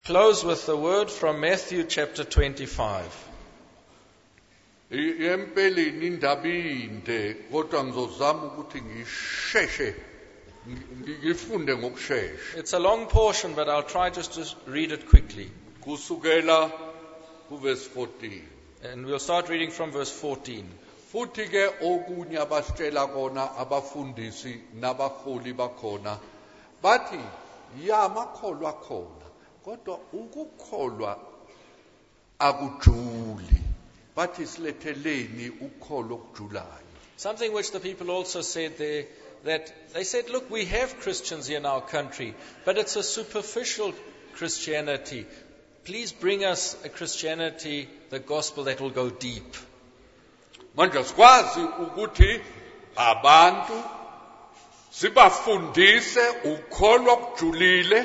Close with the word from Matthew chapter 25. Empeleni indabinde kodwa ngizozama ukuthi ngisheshe ngifunde ngokushesha. It's a long portion, but I'll try just to read it quickly. Kusukela kuverse 14. And we'll start reading from verse 14. Futhi ke okunye abasitshela kona abafundisi nabaholi bakhona bathi ya makholwa khona kodwa ukukholwa akujuli bathi siletheleni ukholo okujulayo. Something which the people also said there, that they said, look, we have Christians here in our country, but it's a superficial Christianity. Please bring us a Christianity, the gospel that will go deep. Manje sikwazi ukuthi abantu sibafundise ukholwa okujulile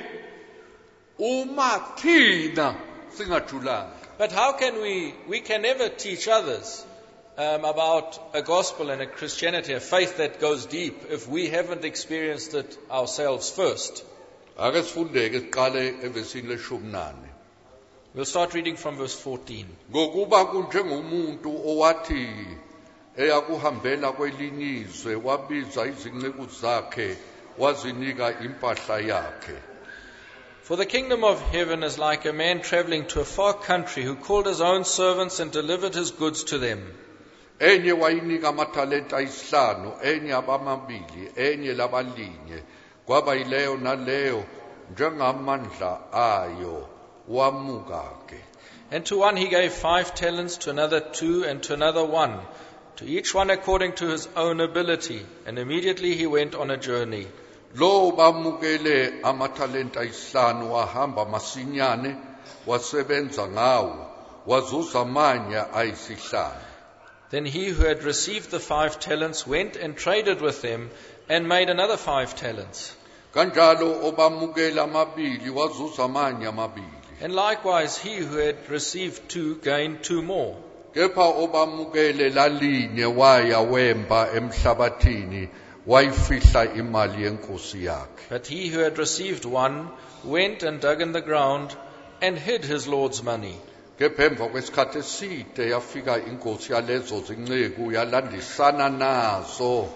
uma thina singajulanga. But how can we can never teach others about a gospel and a Christianity, a faith that goes deep, if we haven't experienced it ourselves first. Ake sifundeke siqale evesini leshumi nane. We'll start reading from verse 14. Ngokuba kunjengomuntu owathi eyakuhambela kwelinye izwe wabiza izinceku zakhe wazinika impahla yakhe. For the kingdom of heaven is like a man traveling to a far country who called his own servants and delivered his goods to them. Enye wayinika amathalenta ayisihlanu, enye abamabili, enye labalinye, kwaba yileyo naleyo njengamandla ayo wamukake. And to one he gave 5 talents, to another 2, and to another 1, to each one according to his own ability. And immediately he went on a journey. Lo bamukele amathalenta ayisihlanu wahamba masinyane wasebenza ngawo wazuza amanye ayisihlanu. Then he who had received the 5 talents went and traded with them and made another 5 talents. Kanjalo obamukele amabili wazuza amanye amabili. And likewise he who had received 2 gained 2 more. Kepha obamukele lalinye waya wemba emhlabathini wayifihla imali yenkosi yakhe. But he who had received 1 went and dug in the ground and hid his Lord's money. Kepha emva kwesikhathi eside yafika inkosi yalezo zinceku yalandisana nazo.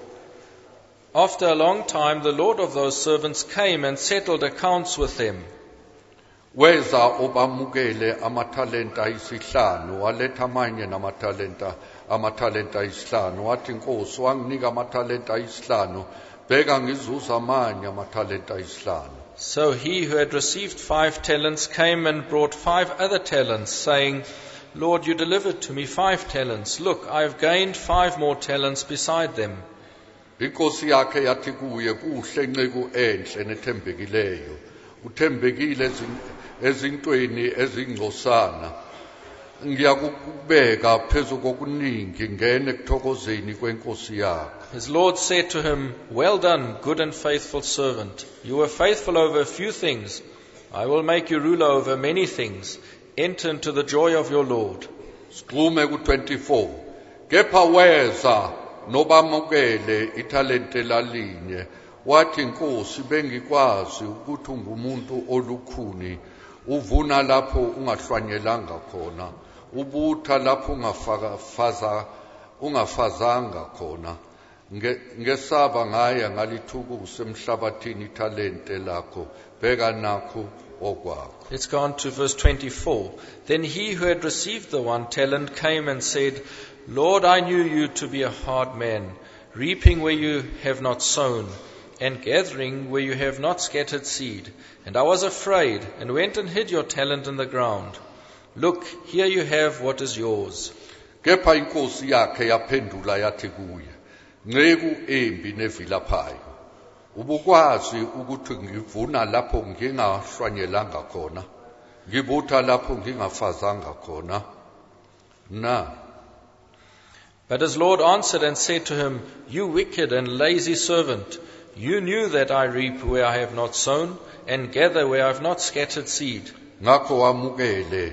After a long time the Lord of those servants came and settled accounts with them. Weza obamukele amathalenta ayisihlanu waletha amanye amathalenta ayisihlanu wathi inkosi wanginika amathalenta ayisihlanu bheka ngizuza amanye amathalenta ayisihlanu. So he who had received 5 talents came and brought 5 other talents, saying, Lord, you delivered to me 5 talents. Look, I have gained 5 more talents beside them. Inkosi yakhe yathi kuye kuhle nceku enhle nethembekileyo uthembekile ezintweni ezingcosana ngiyakubeka phezu kokuningi ngene ekuthokozeni kwenkosi yakho. His Lord said to him, Well done, good and faithful servant. You were faithful over a few things. I will make you ruler over many things. Enter into the joy of your Lord. Siqume ku-24. Kepha weza nobamukele ithalente lalinye wathi inkosi bengikwazi ukuthi ungumuntu olukhuni uvuna lapho ungahlwanyelanga khona ubutha lapho ungafazanga khona ngesaba ngaya ngalithukusa emhlabathini ithalente lakho bheka nakho okwakho. Let's go on to verse 24. Then he who had received the 1 talent came and said, Lord, I knew you to be a hard man, reaping where you have not sown, and gathering where you have not scattered seed. And I was afraid, and went and hid your talent in the ground. Look, here you have what is yours. Kepha inkosi yakhe yaphendula yathi kuye, nceku embi nevilaphayo, ubukwazi ukuthi ngivuna lapho ngingahlwanyelanga khona, ngibutha lapho ngingafazanga khona na. But his Lord answered and said to him, You wicked and lazy servant, you knew that I reap where I have not sown, and gather where I have not scattered seed. Ngakho wamukele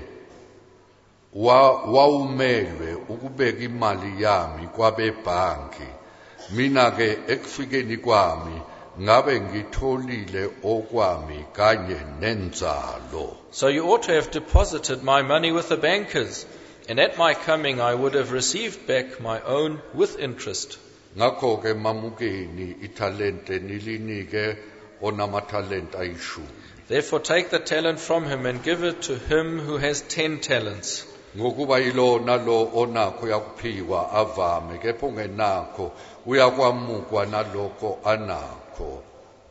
wawumelwe ukubeka imali yami kwabebhanki. Mina ke ekufikeni kwami ngabe ngitholile okwami kanye nenzalo. So you ought to have deposited my money with the bankers, and at my coming I would have received back my own with interest. Ngakho ke mamukeni ithalente nilinike onamathalente ayishumi. Therefore take the talent from him and give it to him who has 10 talents. Ngokuba ilona lo onakho uyakuphiwa avame, kepha ongenakho uyakwamukwa nalokho anakho.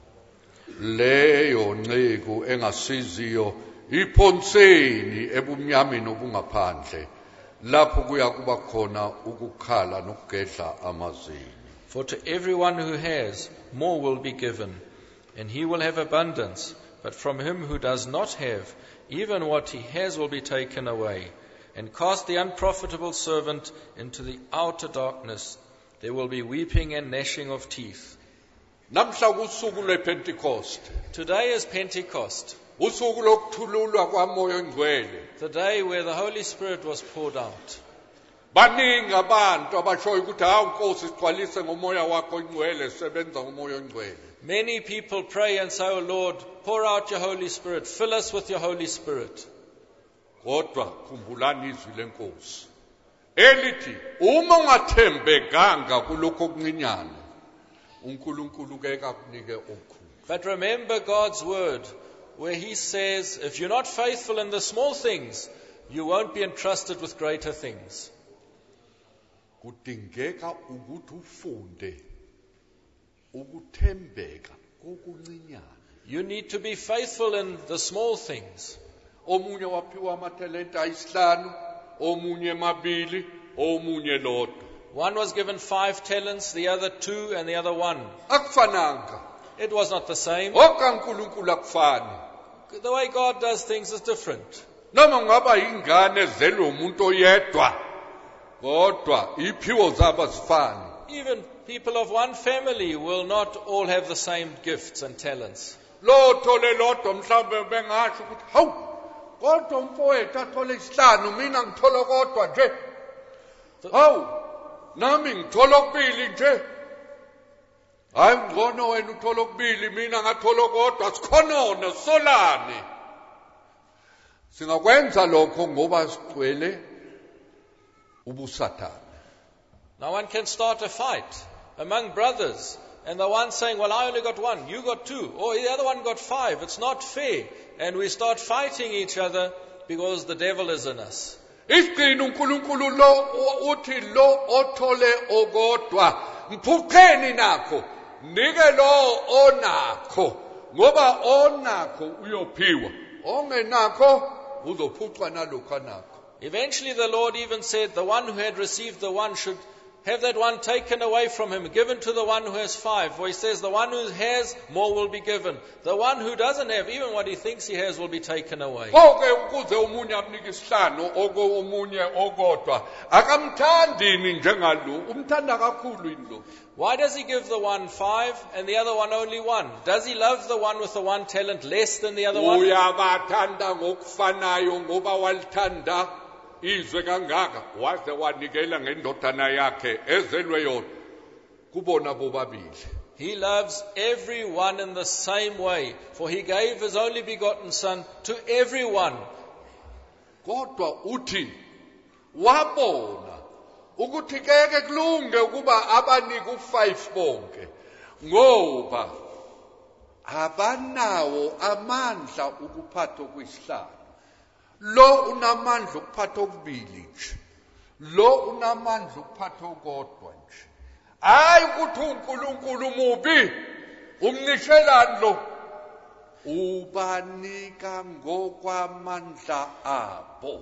Leyo nceku engasiziyo iphonseni ebumnyameni obungaphandle, lapho kuyakuba khona ukukhala nokugedla amazinyo. For to everyone who has, more will be given, and he will have abundance. But from him who does not have, even what he has will be taken away. And cast the unprofitable servant into the outer darkness. There will be weeping and gnashing of teeth. Namhla kusuku lwePentecost, Today is Pentecost, usuku lokuthululwa kwaMoya oNgcwele. the day where the Holy Spirit was poured out. Baningi abantu abashoyo ukuthi hawu Nkosi sigcwalise ngomoya wakho oNgcwele, sebenza ngomoya oNgcwele. Many people pray and say, "Oh Lord, pour out your Holy Spirit, fill us with your Holy Spirit." Kodwa khumbulani izwi leNkosi elithi uma ungathembekanga kulokho okuncinyane, uNkulunkulu ke kakunike okukhulu. But remember God's word, where he says, if you're not faithful in the small things, you won't be entrusted with greater things. Kudingeka ukuthi ufunde ukuthembeka kokuncinyane. You need to be faithful in the small things. Omunye waphiwa amathalente ayisihlanu, omunye mabili, omunye lodwa. One was given 5 talents, the other 2, and the other 1. Akufananga. It was not the same. OkaNkulunkulu akufani. The way God does things is different. Noma ngaba ingane ezelwe umuntu oyedwa, kodwa iphiwo zabo azifani. Even people of one family will not all have the same gifts and talents. Lo thole lodwa mhlawumbe bengasho ukuthi hawu, kodwa umfowethu athole isihlanu, mina ngithola kodwa nje. Hawu, nami ngithola okubili nje. Hayi ngcono wena uthola okubili, mina ngathola kodwa, sikhonona solane. Singakwenza lokho ngoba sigcwele ubusathane. Now one can start a fight among brothers, and the one saying, "Well, I only got 1, you got 2, or the other one got 5. It's not fair." And we start fighting each other because the devil is in us. Isigcina uNkulunkulu lo uthi lo othole okodwa, mphuqeni nakho, nike lo onakho, ngoba onakho uyophiwa, ongenakho uzophucwa nalokho anakho. Eventually the Lord even said the one who had received the 1 should have that 1 taken away from him, given to the one who has 5. For he says the one who has, more will be given. The one who doesn't have, even what he thinks he has, will be taken away. Konke ukuze umunye amnike isihlanu, omunye okodwa, akamthandini njengalo, umthanda kakhulu indlo. Why does he give the one 5 and the other one only 1? Does he love the one with the 1 talent less than the other one? Uyabathanda ngokufanayo ngoba walithanda izwe kangaka, waze wanikela ngendodana yakhe ezelwe yona kubona bobabili. He loves everyone in the same way, for he gave his only begotten Son to everyone. Kodwa uthi wabona ukuthi keke kulunge ukuba abanike u5 bonke, ngoba abanawo amandla ukuphatha kwisihlalo. Lo unamandla ukuphatha okubili nje, lo unamandla ukuphatha okodwa nje. Hayi ukuthi uNkulunkulu mubi, umnishelani lo, ubanika ngokwamandla abo.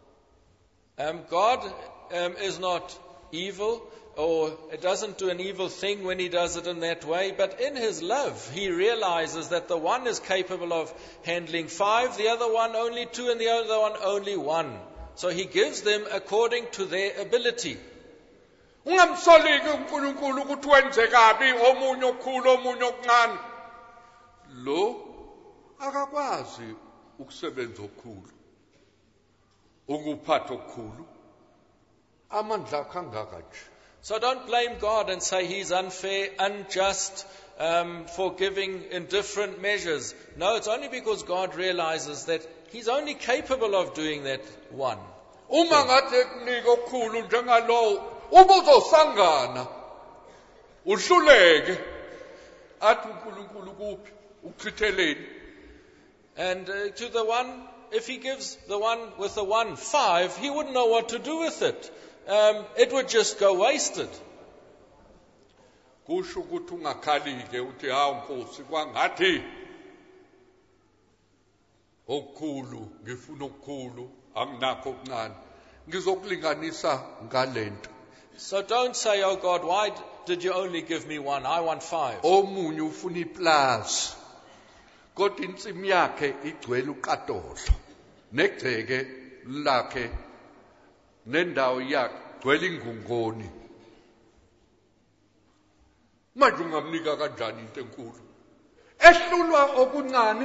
God is not evil, or it doesn't do an evil thing when he does it in that way, but in his love he realizes that the one is capable of handling 5, the other one only 2, and the other one only 1. So he gives them according to their ability. Ungamsoliki uNkulunkulu ukuthi wenze kabi, omunye okukhulu omunye okuncane. Lo akakwazi ukusebenza okukhulu, ukuphatha okukhulu, amandla kangaka nje. So don't blame God and say He's unfair, unjust, for giving in different measures. No, it's only because God realizes that He's only capable of doing that one. Uma ngathi kunika okukhulu njengalowo ubuzosangana uhluleke athi uNkulunkulu kuphi uchitheleni. And to the one, if He gives the one with the 1.5, he wouldn't know what to do with it. It would just go wasted. Kusho ukuthi ungakhalike uthi hawu Nkosi kwangathi okukhulu ngifuna okukhulu anginakho okuncane ngizokulinganisa ngalento. So don't say, oh God, why did you only give me 1? I want 5. Omunye ufuna iplaza kodwa insimi yakhe igcwele uqatolo negceke lakhe nendawo yakhe igcwele ingungoni. Manje ungamnika kanjani into enkulu? Ehlulwa okuncane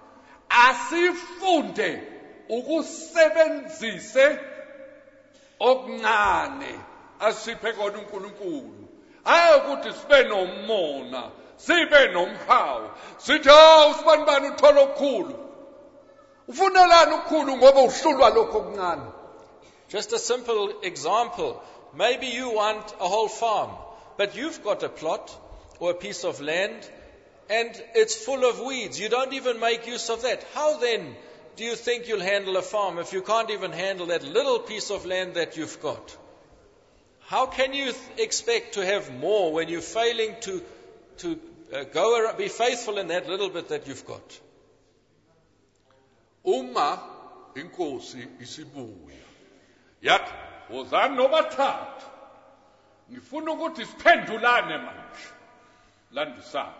asifunde ukusebenzise okuncane asiphe kona uNkulunkulu. Hayi ukuthi sibe nomona, sibe nomhawu. Sithi hawu sibanibani uthola okukhulu. Ufunelani okukhulu ngoba uhlulwa lokho okuncane. Just a simple example. Maybe you want a whole farm, but you've got a plot or a piece of land and it's full of weeds. You don't even make use of that. How then do you think you'll handle a farm if you can't even handle that little piece of land that you've got? How can you expect to have more when you're failing to be faithful in that little bit that you've got? Uma inkosi isibuya yathi wozani nobathathu ngifuna ukuthi siphendulane manje landisana.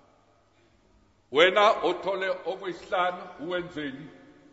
Wena othole okuyisihlanu uwenzeni?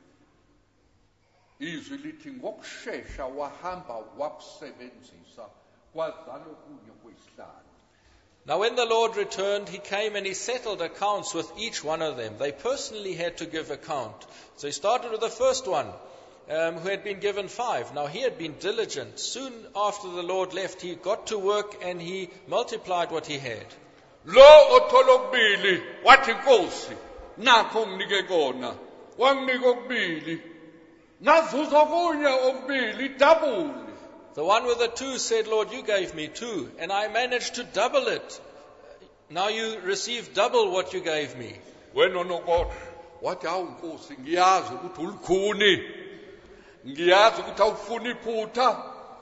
Izwi lithi ngokusheshsha wahamba wakusebenzisa kwazalo kunye kwesihlanu. Now when the Lord returned, He came and He settled accounts with each one of them. They personally had to give account. So He started with the first one, who had been given 5. Now he had been diligent. Soon after the Lord left, he got to work and he multiplied what he had. Lo othola okubili wathi Nkosi nakho nginike kona. Wanginika okubili. Nazuza okunye okubili double. The one with the 2 said, Lord, you gave me 2 and I managed to double it. Now you receive double what you gave me. Wena nokodwa wathi hawu Nkosi ngiyazi ukuthi ulikhuni. Ngiyazi ukuthi awufuni iphutha.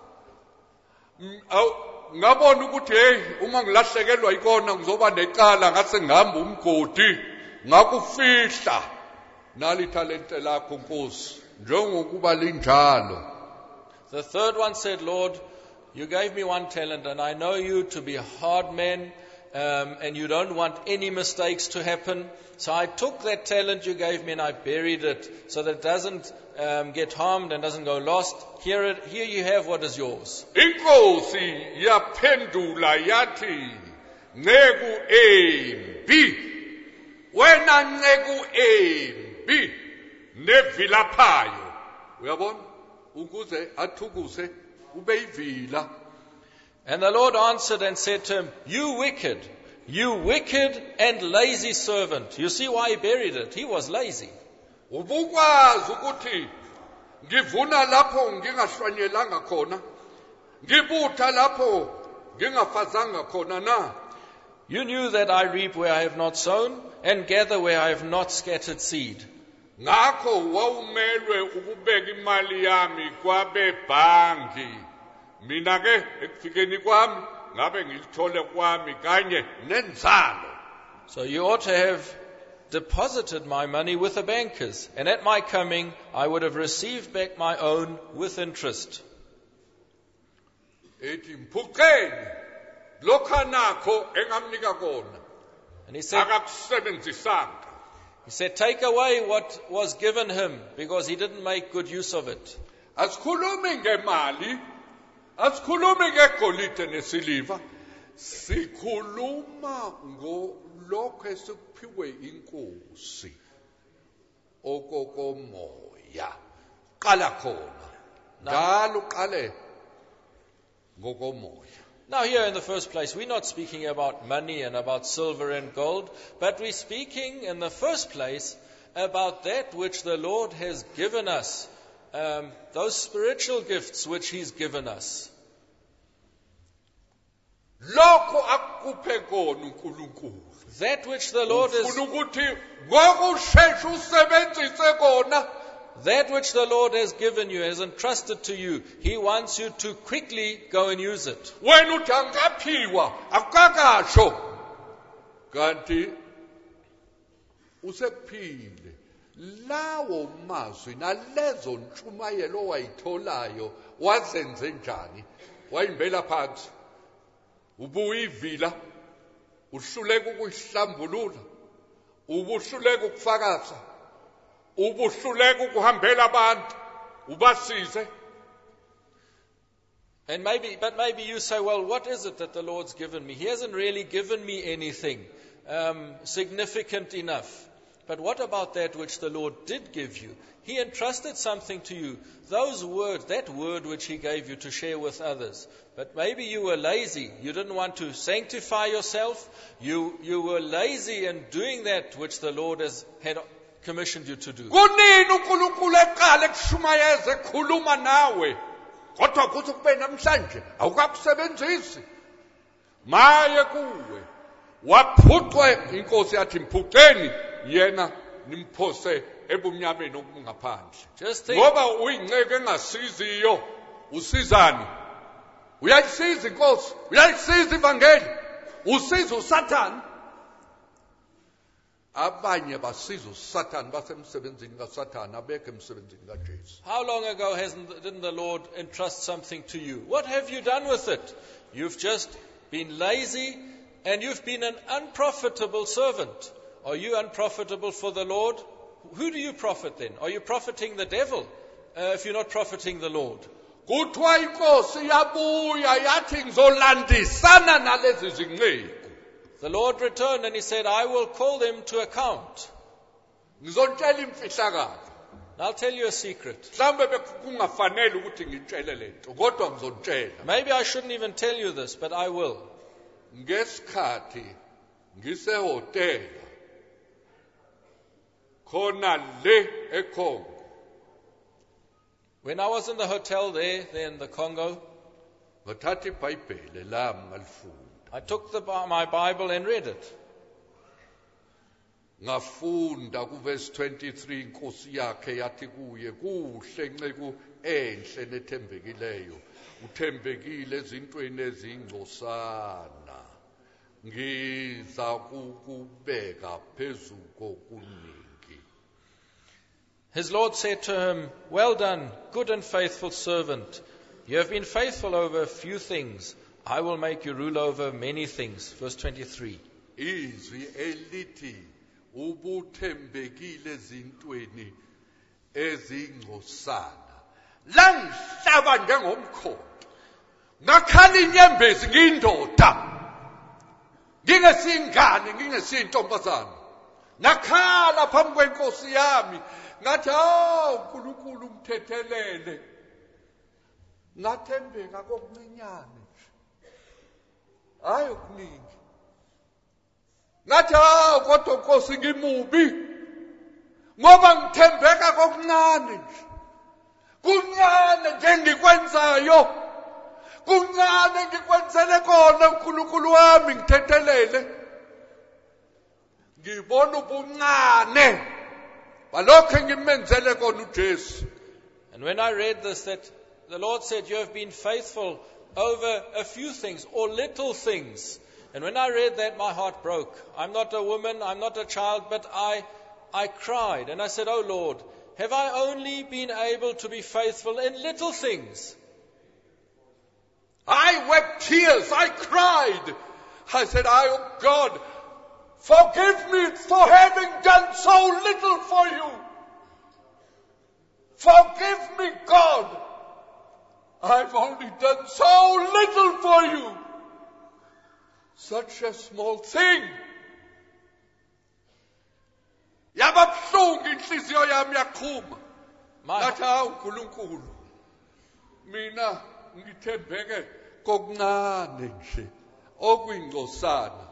Ngabona ukuthi hey uma ngilahlekelwa ikona ngizoba necala ngase ngihamba umgodi ngakufihla nali talente lakho Nkosi njengokuba linjalo. The third one said, Lord, you gave me 1 talent and I know you to be a hard man and you don't want any mistakes to happen. So I took that talent you gave me and I buried it so that it doesn't get harmed and doesn't go lost. Here you have what is yours. Inkosi yaphendula yathi nceku embi wena nceku embi nevilaphayo. Uyabona ukuze athukuse ube ivila. And the Lord answered and said to him, you wicked and lazy servant. You see why he buried it? He was lazy. Ubukwazi ukuthi ngivuna lapho ngingahlwanyelanga khona, ngibutha lapho ngingafazanga khona na. You knew that I reap where I have not sown and gather where I have not scattered seed. Ngakho wawumelwe ukubeka imali yami kwabebhangi. Mina ke ekufikeni kwami ngabe ngilithole kwami kanye nenzalo. So you ought to have deposited my money with the bankers, and at my coming I would have received back my own with interest. Ethi mphukeni lokhanakho engamnika kona. And he said, akakusebenzisanga. He said, take away what was given him because he didn't make good use of it. Asikhulumi ngemali, asikhulumi ngegolide nesiliva, sikhuluma ngolokho esikuphiwe inkosi okokomoya. Qala khona. Njalo uqale ngokomoya. Now here in the first place, we're not speaking about money and about silver and gold, but we're speaking in the first place about that which the Lord has given us, those spiritual gifts which He's given us. Lokho akuphe kona uNkulunkulu. That which the Lord Ufuna ukuthi ngokushesha usebenzise kona. That which the Lord has given you, has entrusted to you, He wants you to quickly go and use it. Wena uthi angaphiwa akakasho. Kanti usekuphile. Lawo mazwi nalezo ntshumayelo wayitholayo wazenze njani? Wayimbela phansi. Ubuyivila. Uhluleka ukuhlambulula. Ubuhluleka ukufakaza. Ubuhluleka ukuhambela abantu. Ubasize. And maybe you say, well, what is it that the Lord's given me? He hasn't really given me anything significant enough. But what about that which the Lord did give you? He entrusted something to you. Those words, that word which He gave you to share with others. But maybe you were lazy. You didn't want to sanctify yourself. You were lazy in doing that which the Lord had commissioned you to do. Kunini uNkulunkulu eqala ekushumayeza ekhuluma nawe. Kodwa kuthi kube namhlanje awukakusebenzisi. Maye kuwe. Waphucwe inkosi yathi mphuceni yena nimphose ebumnyameni obungaphandle. Ngoba uyingceke engasiziyo usizani? Uyayisiza inkosi, uyayisiza ivangeli, usiza uSathane. Abanye basiza uSathane basemsebenzini kaSathane abekho emsebenzini kaJesu. How long ago didn't the Lord entrust something to you? What have you done with it? You've just been lazy and you've been an unprofitable servant. Are you unprofitable for the Lord? Who do you profit then? Are you profiting the devil if you're not profiting the Lord? Kuthiwa inkosi yabuya yathi ngizolandisana nalezi zinceku. The Lord returned and He said, I will call them to account. Ngizontshela imfihlakalo. I'll tell you a secret. Mhlambe bekungafanele ukuthi ngitshele lento, kodwa ngizontshela. Maybe I shouldn't even tell you this, but I will. Ngesikhathi ngisehotela khona le eKongo. When I was in the hotel there in the Congo, ngathatha iBhayibheli lami ngalifunda. I took my Bible and read it. Ngafunda kuverse 23 inkosi yakhe yathi kuye kuhle nceku enhle nethembekileyo. Uthembekile ezintweni ezingcosana. Ngiza kukubeka phezu kokuningi. His Lord said to him, well done, good and faithful servant. You have been faithful over a few things. I will make you rule over many things. Verse 23. Izwi elithi ubuthembekile ezintweni ezingcosana. Langihlaba njengomkhonto. Ngakhala inyembezi ngiyindoda. Ngingesingane, ngingesintombazana. Nakhala phambi kwenkosi yami. Ngathi uNkulunkulu umthethelele. Ngathembeka kokuncinyane. Hayi okuningi. Ngathi kodwa Nkosi ngimubi. Ngoba ngithembeka kokuncane nje. Kuncane nje ngikwenzayo. Kuncane ngikwenzele kona uNkulunkulu wami ngithethelele. Ngibona ubuncane. Balokho ngimenzele kona uJesu. And when I read this, that the Lord said, you have been faithful over a few things or little things. And when I read that, my heart broke. I'm not a woman, I'm not a child, but I cried. And I said, oh Lord, have I only been able to be faithful in little things? I wept tears, I cried. I said, oh God, forgive me for having done so little for you. Forgive me, God. I've only done so little for you. Such a small thing. Yababuhlungu inhliziyo yami yaqhuma. Ngathi uNkulunkulu mina ngithembeke kokuncane nje okuyingcosana.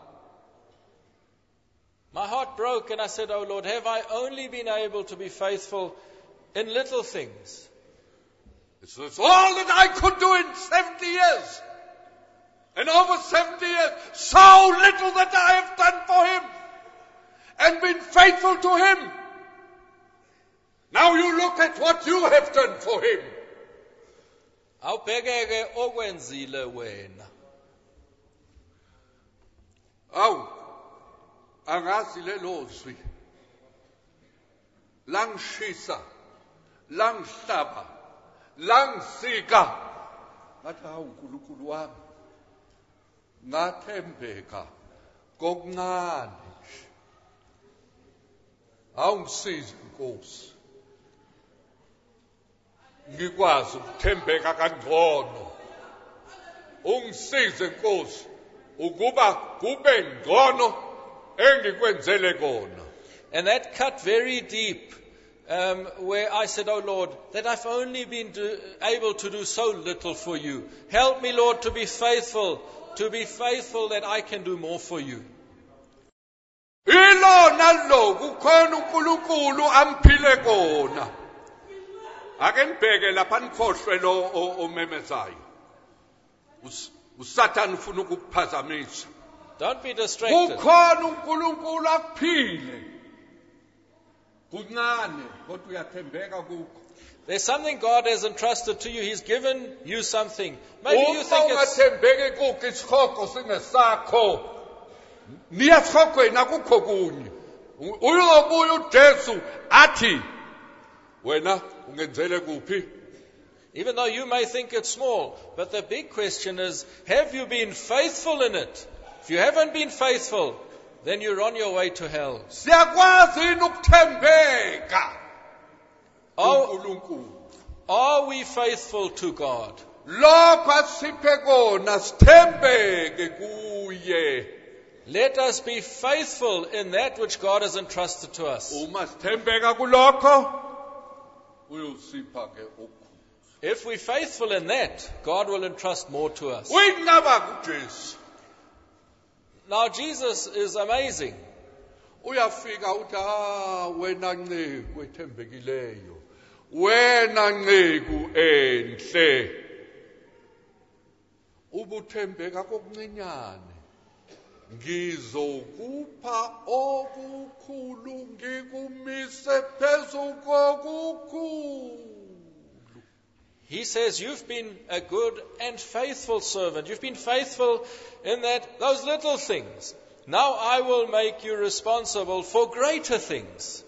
My heart broke and I said, "Oh Lord, have I only been able to be faithful in little things?" It's all that I could do in 70 years. And over 70 years, so little that I have done for him and been faithful to him. Now you look at what you have done for him. Awubhekeke okwenzile wena. Aw, angazi lelo zwi. Langishisa, langihlaba, langisika. Ngathi hawu uNkulunkulu wami. Ngathembeka kokuncane nje. Awungisize Nkosi. Ngikwazi ukuthembeka kangcono. Ungisize Nkosi ukuba kube ngcono engikwenzele kona. And that cut very deep, where I said, "Oh Lord, that I've only been able to do so little for you. Help me, Lord, to be faithful that I can do more for you." Ilona lo kukhona uNkulunkulu amphile kona. Ake nibheke lapha nikhohlwe lo omemezayo. uSathane ufuna ukukuphazamisa. Don't be distracted. Kukhona uNkulunkulu akuphile. Kuncane kodwa uyathembeka kukho. There's something God has entrusted to you. He's given you something. Maybe you think Uma it's... ungathembeki kukho isikhoko singesakho. Niyasikhokweni akukho kunye. Uyobuya uJesu athi wena ungenzele kuphi? Even though you may think it's small, but the big question is, have you been faithful in it? If you haven't been faithful, then you're on your way to hell. Siyakwazi ukuthembeka kuNkulunkulu. Are we faithful to God? Lokho asiphe kona sithembeke kuye. Let us be faithful in that which God has entrusted to us. Uma sithembeka kulokho uyosipha ke okukhulu. If we're faithful in that, God will entrust more to us. Uyinqaba kuJesu. Now Jesus is amazing. Uyafika uthi wena nceku ethembekileyo. Wena nceku enhle. Ubuthembeka kokuncinyane. Ngizokupha okukhulu ngikumise phezu kokukhulu. He says, you've been a good and faithful servant. You've been faithful in those little things. Now I will make you responsible for greater things.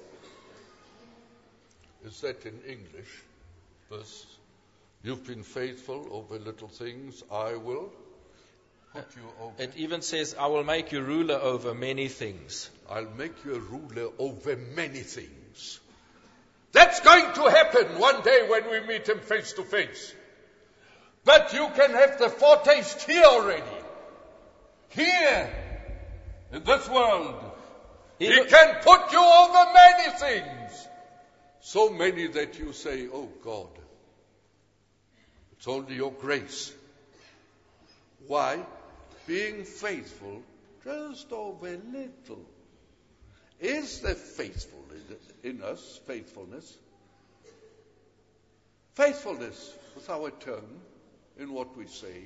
Is that in English? This, you've been faithful over little things, I will put you over. It even says, I will make you ruler over many things. I'll make you a ruler over many things. That's going to happen one day when we meet him face to face. But you can have the foretaste here already. Here, in this world. He can put you over many things. So many that you say, oh God, it's only your grace. Why? Being faithful just over a little. Is there faithful in us, faithfulness? Faithfulness with our tongue, in what we say.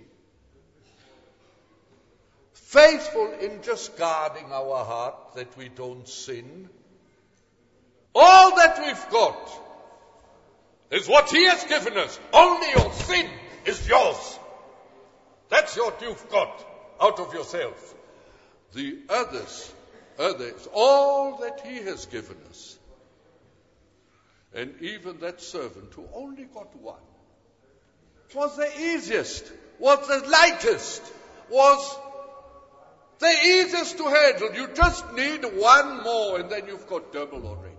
Faithful in just guarding our heart that we don't sin. All that we've got is what He has given us. Only your sin is yours. That's what you've got out of yourself. The others, all that He has given us. And even that servant who only got one was the easiest, was the lightest, was the easiest to handle. You just need one more and then you've got double already.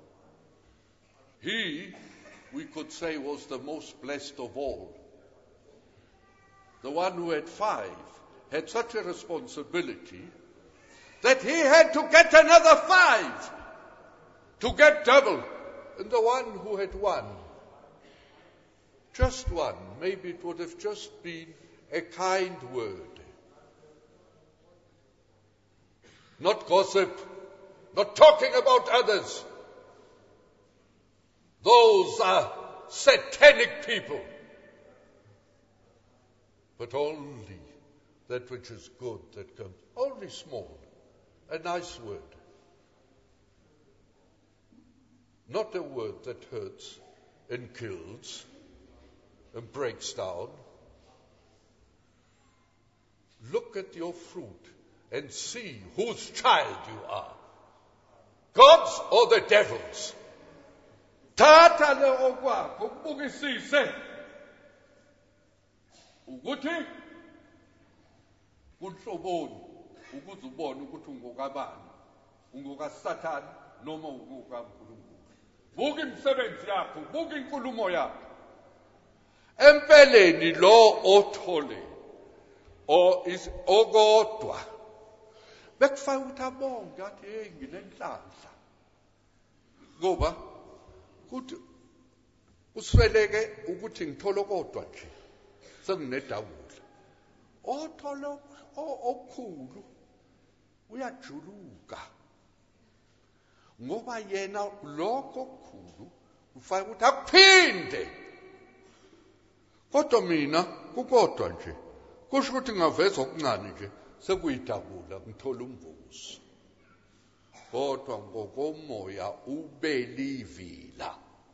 He, we could say, was the most blessed of all. The one who had 5 had such a responsibility that he had to get another 5 to get double. And the one who had 1, just 1, maybe it would have just been a kind word. Not gossip, not talking about others. Those are satanic people. But only that which is good that comes. Only small, a nice word. Not a word that hurts and kills and breaks down. Look at your fruit and see whose child you are. God's or the devil's. Thatha le okwakho ukubukisise ukuthi kunhloboni ukuze ubone ukuthi ungokabani, ungokaSathane noma ungokaNkulunkulu. Buka imisebenzi yakho, buka inkulumo yakho. Empeleni lo othole okodwa bekufaka ukuthi abonge athi hey ngilenhlanhla. Ngoba kuthi usweleke ukuthi ngithola kodwa nje senginedawula. Othola okukhulu uyajuluka. Ngoba yena lokho okukhulu ufaka ukuthi akuphinde. Kodwa mina kukodwa nje kusho ukuthi ngaveza okuncane nje sekuyidabula ngithola umvuzo. Kodwa ngokomoya ubelivila.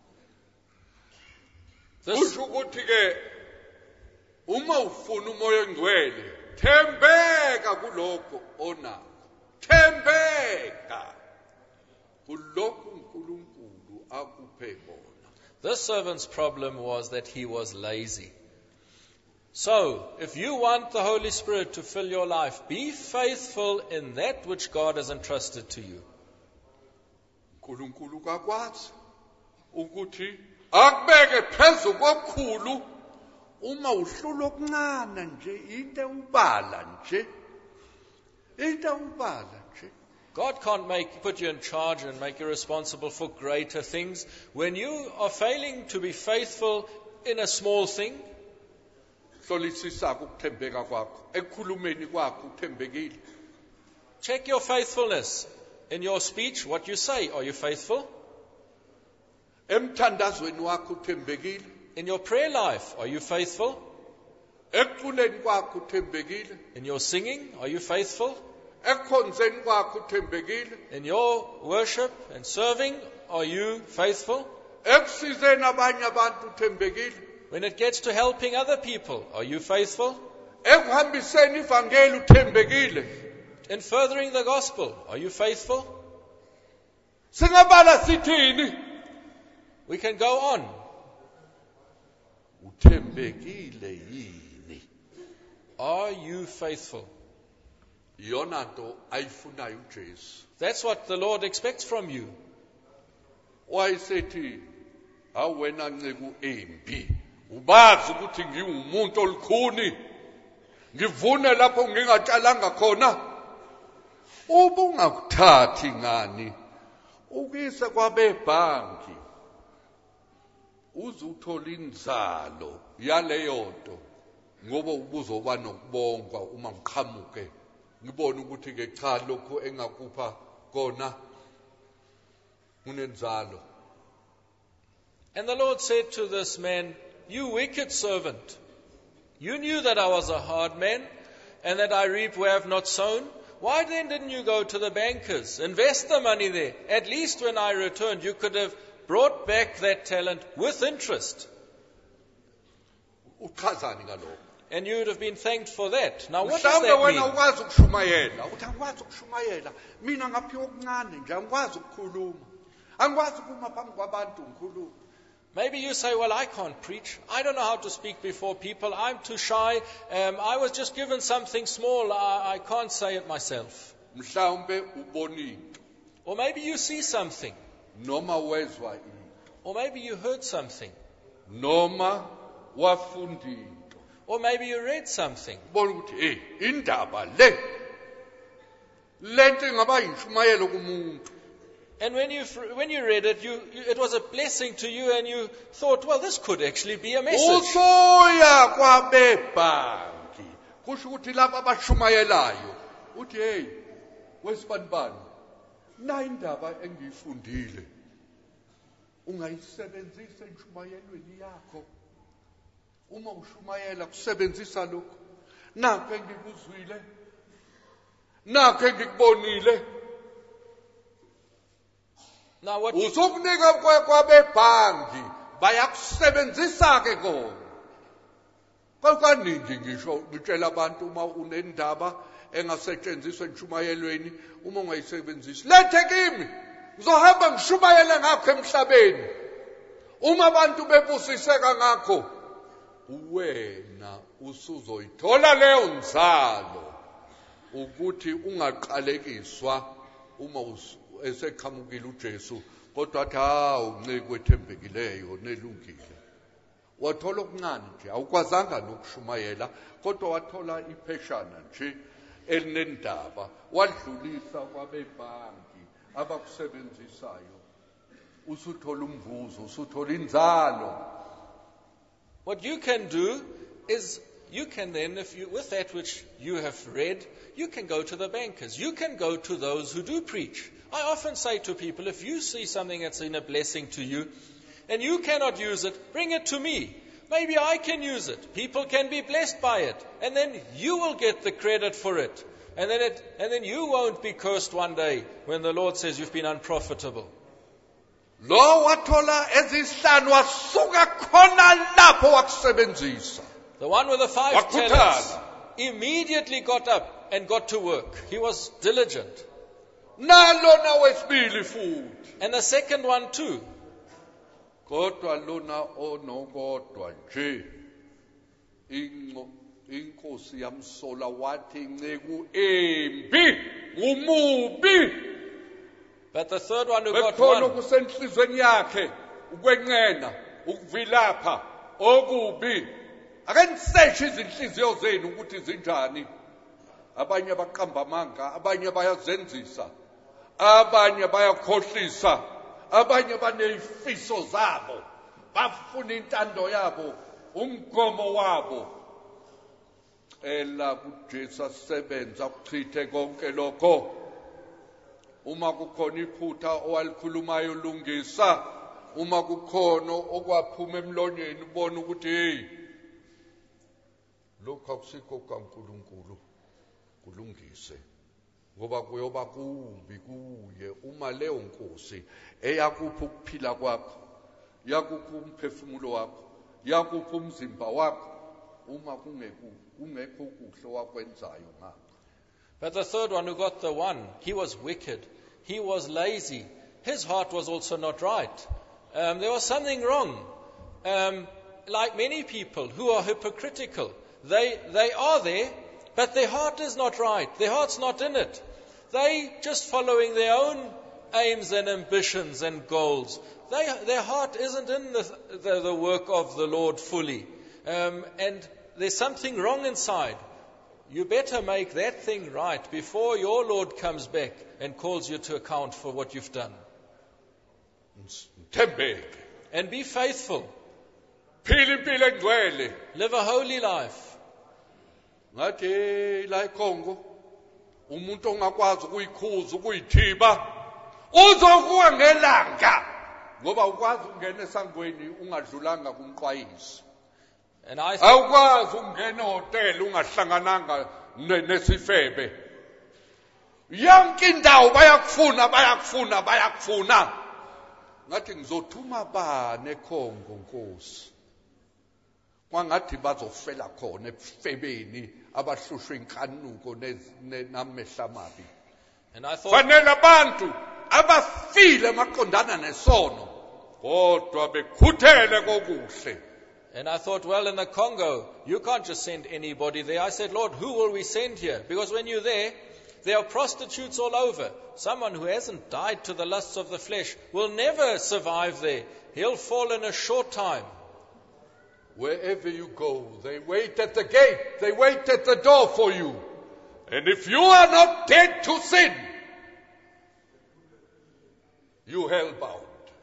Kusho ukuthi ke uma ufuna umoya engcwele thembeka kulokho onakho. Thembeka kulokho uNkulunkulu akuphe kona. This servant's problem was that he was lazy. So, if you want the Holy Spirit to fill your life, be faithful in that which God has entrusted to you. uNkulunkulu kakwazi ukuthi akubeke phezu kokukhulu uma uhlula okuncane nje into ubala nje. Into ubala nje. God can't put you in charge and make you responsible for greater things. When you are failing to be faithful in a small thing, hlolisisa ukuthembeka kwakho ekukhulumeni kwakho uthembekile. Check your faithfulness in your speech, what you say. Are you faithful? Emthandazweni wakho uthembekile. In your prayer life, are you faithful? Ekuculeni kwakho uthembekile. In your singing, are you faithful? Ekhonzeni kwakho uthembekile. In your worship and serving, are you faithful? Ekusizeni abanye abantu uthembekile. When it gets to helping other people, are you faithful? Ekuhambiseni ivangeli uthembekile. In furthering the gospel, are you faithful? Singabala sithini? We can go on. Uthembekile yini? Are you faithful? Yona nto ayifunayo uJesu. That's what the Lord expects from you. Wayesethi awena ncebo embi. Ubazi ukuthi ngiwumuntu olukhuni. Ngivune lapho ngingatshalanga khona. Ubungakuthathi ngani? Ukise kwabebhanki. Uzuthola inzalo yaleyo nto ngoba ubuzoba nokubongwa uma ngiqhamuke ngibone ukuthi ke cha lokho engakupha kona unenzalo. And the Lord said to this man, "You wicked servant, you knew that I was a hard man and that I reap where I have not sown. Why then didn't you go to the bankers, invest the money there? At least when I returned, you could have brought back that talent with interest. Uchazani ngalokho? And you would have been thanked for that." Now what does that wena mean? ukwazi ukushumayela. Uthi angikwazi ukushumayela. Mina ngaphiwa okuncane nje angikwazi ukukhuluma. Angikwazi ukuma phambi kwabantu ngikhuluma. Maybe you say, "Well, I can't preach. I don't know how to speak before people. I'm too shy. I was just given something small. I can't say it myself." Mhlawumbe ubonile. Or maybe you see something. Noma wezwa into. Or maybe you heard something. Noma wafundile. Or maybe you read something. Bona ukuthi indaba le. Lento ingaba yishumayelo kumuntu. And when you read it, it was a blessing to you, and you thought, well, this could actually be a message. Usoya kwabebhanki. kusho ukuthi laba abashumayelayo uthi hey wesibanibani na indaba engiyifundile ungayisebenzisa entshumayelweni yakho uma ushumayela kusebenzisa lokho nakho engikuzwile nakho engikubonile Now what uzokunika kwabebhangi bayakusebenzisa ke kona kaningi ngisho ngitshela abantu uma unendaba engasetshenziswa entshumayelweni uma ungayisebenzisi lethe kimi ngizohamba ngishumayele ngakho emhlabeni uma abantu bebusiseka ngakho wena usuzoyithola leyo nzalo ukuthi ungaqalekiswa uma eseqhamukile uJesu kodwa athi hawu nceke wethembekileyo nelungile wathola okuncane nje awukwazanga nokushumayela kodwa wathola ipheshana nje elinendaba wadlulisa kwabebhangi abakusebenzisayo usuthola umvuzo usuthola inzalo. What you can do is you can then, with that which you have read, you can go to the bankers. You can go to those who do preach. I often say to people, if you see something that's been a blessing to you, and you cannot use it, bring it to me. Maybe I can use it. People can be blessed by it. And then you will get the credit for it. And then you won't be cursed one day when the Lord says you've been unprofitable. Lo wathola ezihlanu wasuka khona lapho wakusebenzisa. The one with the 5 talents immediately got up and got to work. He was diligent. Nalo na wesibili futhi. And the second one too. Kodwa lona onokodwa nje inkosi yamsola wathi nceku embi ngumubi. But the third one who got bekhona one, kusenhlizweni yakhe ukwenqena ukuvilapha okubi akeniseshe izinhliziyo zenu ukuthi zinjani. Abanye baqamba amanga, abanye bayazenzisa, abanye bayakhohlisa, abanye banezifiso zabo, bafuna intando yabo, umgomo wabo. Ela kuJesu asebenza ukuchithe konke lokho. Uma kukhona iphutha owalikhulumayo lungisa, uma kukhona okwaphuma emlonyeni ubona ukuthi hey lokho akusikho kaNkulunkulu kulungise ngoba kuyoba kumbi kuye uma leyo nkosi eyakupha ukuphila kwakho yakupha umphefumulo wakho yakupha umzimba wakho uma kungekho kuhle wakwenzayo ngakho. But the third one who got the one, he was wicked. He was lazy. His heart was also not right. There was something wrong. Like many people who are hypocritical, they are there, but their heart is not right. Their heart's not in it. They just following their own aims and ambitions and goals. Their heart isn't in the work of the Lord fully. And there's something wrong inside. You better make that thing right before your Lord comes back and calls you to account for what you've done. And be faithful. Live a holy life. Ngathi la eCongo umuntu ongakwazi ukuyikhuza ukuyithiba uzokuwa ngelanga ngoba ukwazi ungena esangweni ungadlulanga kumqwayisi. And I awukwazi ungena ehotel ungahlangananga nesifebe. Yonke indawo bayakufuna. Ngathi ngizothuma bani eCongo Nkosi. Kwangathi bazofela khona ebufebeni abahlushwe inkanuko namehla amabi. And I thought, fanele abantu abafile maqondana nesono kodwa bekhuthele kokuhle. And I thought, well, in the Congo, you can't just send anybody there. I said, Lord, who will we send here? Because when you're there are prostitutes all over. Someone who hasn't died to the lusts of the flesh will never survive there. He'll fall in a short time. Wherever you go, they wait at the gate. They wait at the door for you. And if you are not dead to sin, you hellbound.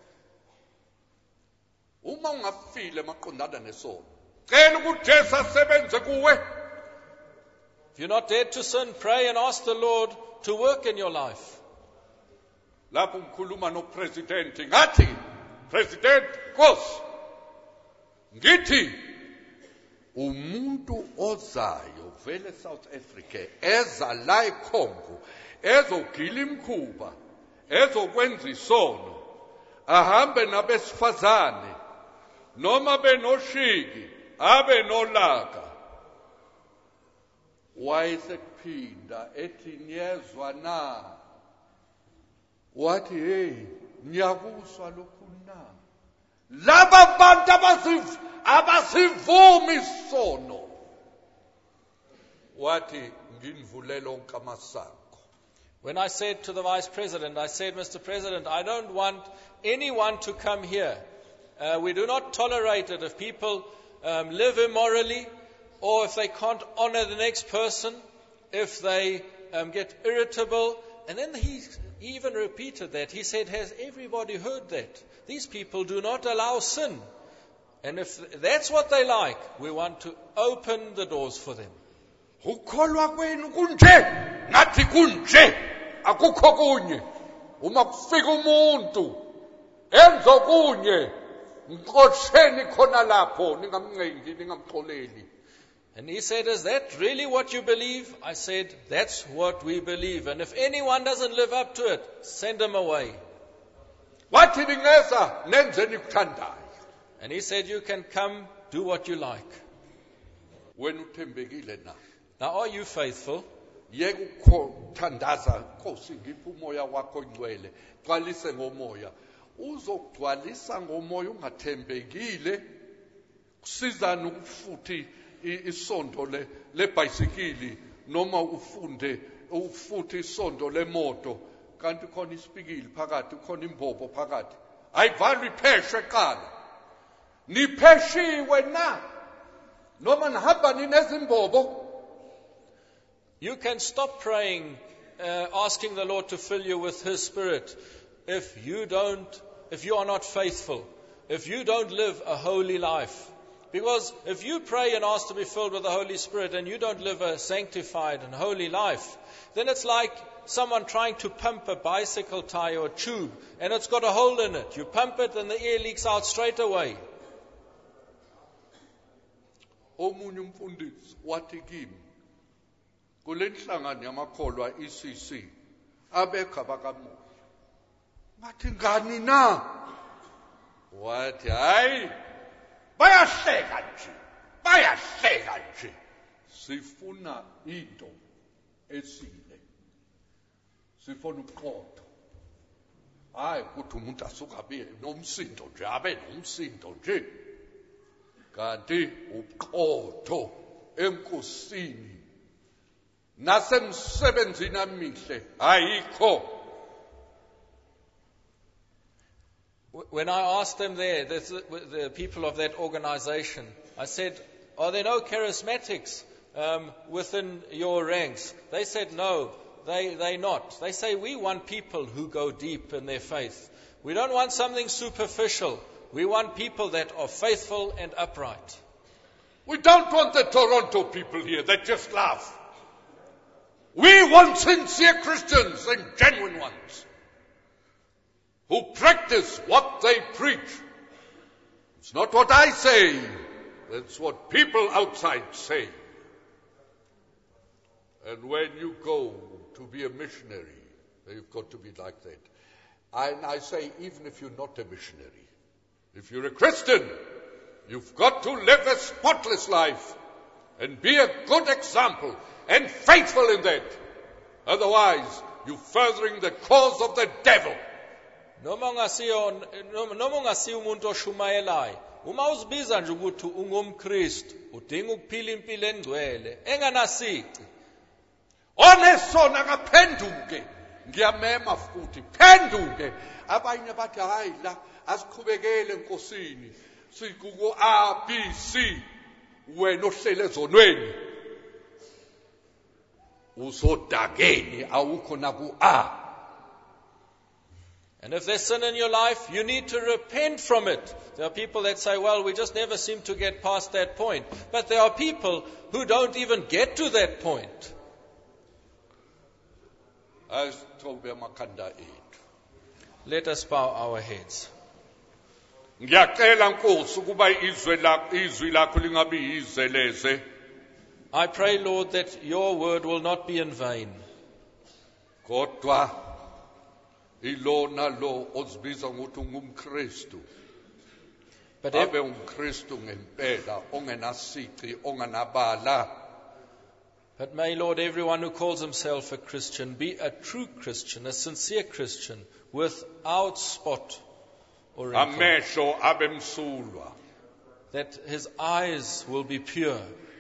Uma ungafile maqondana nesono. Cela ukuthi Jesu asebenze kuwe. If you're not dead to sin, pray and ask the Lord to work in your life. Lapho ngikhuluma nopresident ngathi, President Nkosi, ngithi umuntu ozayo vele South Africa eza la eCongo ezogila imkhuba ezokwenza isono ahambe nabesifazane noma benoshiki abe nolaka wayesekuphinda ethi niyezwa na wathi hey niyakuzwa lokhu na laba bantu abasivumi isono wathi nginivulele onke amasango. When I said to the Vice President, I said, Mr. President, I don't want anyone to come here. We do not tolerate it if people live immorally, or if they can't honor the next person, if they get irritable. And then he even repeated that. He said, has everybody heard that? These people do not allow sin. And if that's what they like, we want to open the doors for them. Ukholwa kwenu kunje ngathi kunje akukho kunye uma kufika umuntu enzo kunye ngiqosheni khona lapho ningamncengi ningamxoleli. And he said, is that really what you believe? I said, that's what we believe. And if anyone doesn't live up to it, send him away. Wathi ningeza nenzeni kuthandayo. And he said, you can come, do what you like. Wena uthembekile na? Now, are you faithful? Yeke ukuthandaza Nkosi ngiphi umoya wakho ingcwele gcwalise ngomoya. Uzogcwalisa ngomoya ungathembekile kusizana ukufuthi isonto lebhayisikili noma ufuthi isonto lemoto kanti khona isipikili phakathi khona imbobo phakathi ayivalwe ipheshwe eqala nipheshiwe na noma nihamba ninezimbobo. You can stop praying, asking the Lord to fill you with His Spirit if you are not faithful, if you don't live a holy life. Because if you pray and ask to be filled with the Holy Spirit and you don't live a sanctified and holy life, then it's like someone trying to pump a bicycle tire or tube and it's got a hole in it. You pump it and the air leaks out straight away. Omunye umfundisi wathi kimi kule nhlangano yamakholwa ECC abekho bakamoya ngathi ngani na wathi hayi bayahleka nje sifuna into esile sifuna uqotho hayi ukuthi umuntu asuka abe nomsindo nje abe nomsindo nje kanti uqotho enkosini nasemsebenzini amihle ayikho. When I asked them there, the people of that organization, I said, are there no charismatics within your ranks? They said, no, they're not. They say, we want people who go deep in their faith. We don't want something superficial. We want people that are faithful and upright. We don't want the Toronto people here that just laugh. We want sincere Christians and genuine ones who practice what they preach. It's not what I say. That's what people outside say. And when you go to be a missionary, you've got to be like that. And I say, even if you're not a missionary, if you're a Christian, you've got to live a spotless life and be a good example and faithful in that. Otherwise, you're furthering the cause of the devil. Noma ungasiyo umuntu oshumayelayo, uma uzibiza nje ukuthi ungumKristu, udinga ukuphila impilo engcwele, enganasici. Onesona kaphenduke, ngiyamema futhi, phenduke. Abanye bathi hayi la asiqhubekele enkosini. Sikuko A B C wena ohlele ezonweni. Usodakeni awukho na ku A. And if there's sin in your life, you need to repent from it. There are people that say, well, we just never seem to get past that point. But there are people who don't even get to that point. Let us bow our heads. Ngiyacela Nkosi ukuba izwi lakho lingabi yizeleze. I pray, Lord, that your word will not be in vain. Kodwa ilona lo ozibiza ngokuthi ungumKristu. But Abe umKristu ngempela ongenasici onganabala. But may, Lord, everyone who calls himself a Christian be a true Christian, a sincere Christian, without spot or wrinkle. Amehlo abe msulwa. That his eyes will be pure.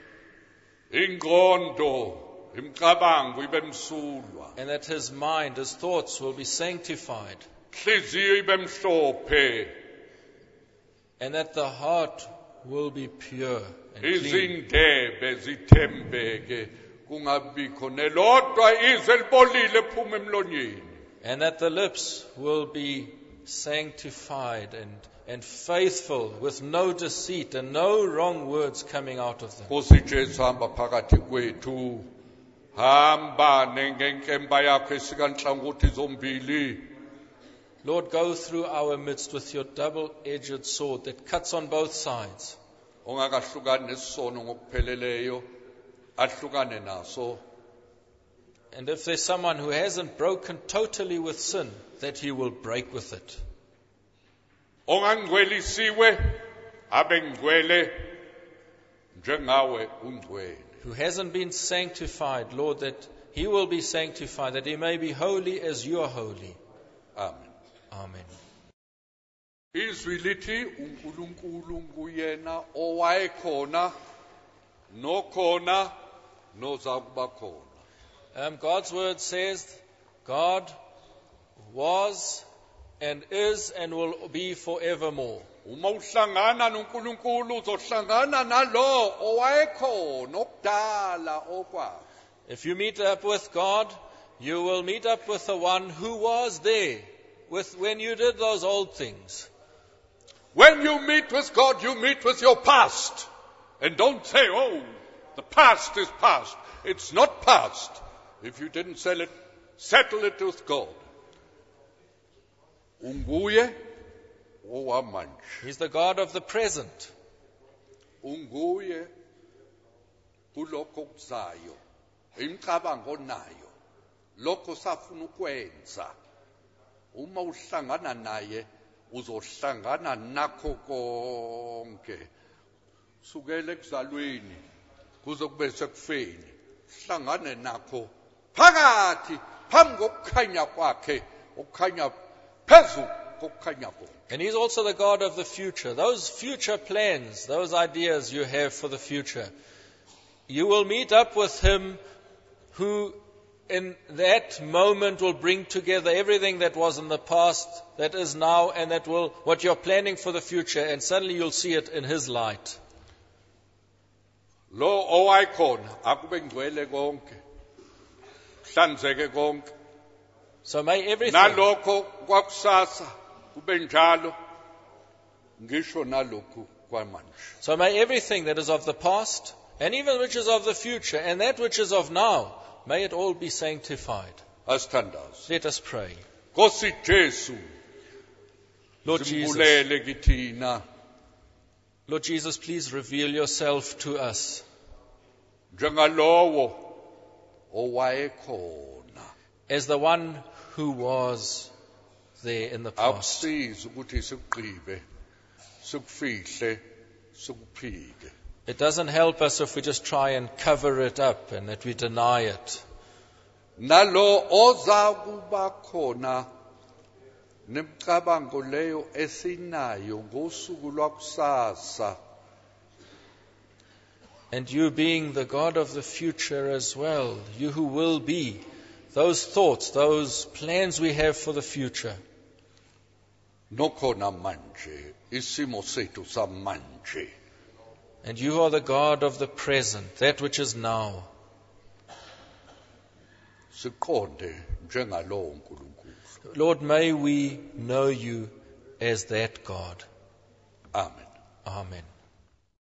Ingqondo imicabango ibe msulwa. And that his mind, his thoughts will be sanctified. Inhliziyo ibe mhlophe. And that the heart will be pure and clean. Izindebe zithembeke kungabikho nelodwa izwi elibolile phuma emlonyeni. And that the lips will be sanctified and faithful, with no deceit and no wrong words coming out of them. Nkosi Jesu hamba phakathi kwethu. Hamba ngenkemba yakho esikanhlangothi zombili. Lord, go through our midst with your double-edged sword that cuts on both sides. Ongakahlukani nesono ngokupheleleyo ahlukane naso. And if there's someone who hasn't broken totally with sin, that he will break with it. Ongangcwelisiwe abengcwele njengawe ungcwele. Who hasn't been sanctified, Lord, that he will be sanctified, that he may be holy as you are holy. Amen. Amen. Izwi lithi uNkulunkulu nguyena owayekhona nokhona nozakuba khona. God's word says God was and is and will be forevermore. Uma uhlangana noNkulunkulu uzohlangana nalo owayekhona okudala okwakhe. If you meet up with God, you will meet up with the one who was there when you did those old things. When you meet with God, you meet with your past. And don't say, oh, the past is past. It's not past. If you didn't settle it with God. Unguye owamanje. He's the God of the present. Unguye kulokho okuzayo. Imicabango nayo. Lokho safuna ukwenza. Uma uhlangana naye uzohlangana nakho konke. Sukela ekuzalweni kuze kube sekufeni. Hlangane nakho phakathi phambi kokukhanya kwakhe okukhanya phezulu kokukhanya konke. And he's also the God of the future. Those future plans, those ideas you have for the future. You will meet up with him who in that moment will bring together everything that was in the past, that is now, and that will, what you're planning for the future, and suddenly you'll see it in his light. Lo owayekhona akube ngcwele konke. Hlanzeke konke. So may everything, Nalokho kwakusasa kube njalo. Ngisho nalokhu kwamanje. so may everything that is of the past, and even which is of the future, and that which is of now, may it all be sanctified. Asithandaze. Let us pray. Nkosi Jesu. Lord Jesus, Simbulele kithina. Lord Jesus, please reveal yourself to us Njengalowo owayekhona. as the one who was there in the past. Akusiza ukuthi sikugqibe, sikufihle, sikuphike. It doesn't help us if we just try and cover it up and that we deny it. Nalo oza kuba khona nemicabango leyo esinayo ngosuku lwakusasa. And you being the God of the future as well, you who will be, those thoughts, those plans we have for the future. Nokhona manje, isimo sethu samanje. And you are the God of the present, that which is now. Siqonde njengalowo uNkulunkulu. Lord, may we know you as that God. Amen. Amen.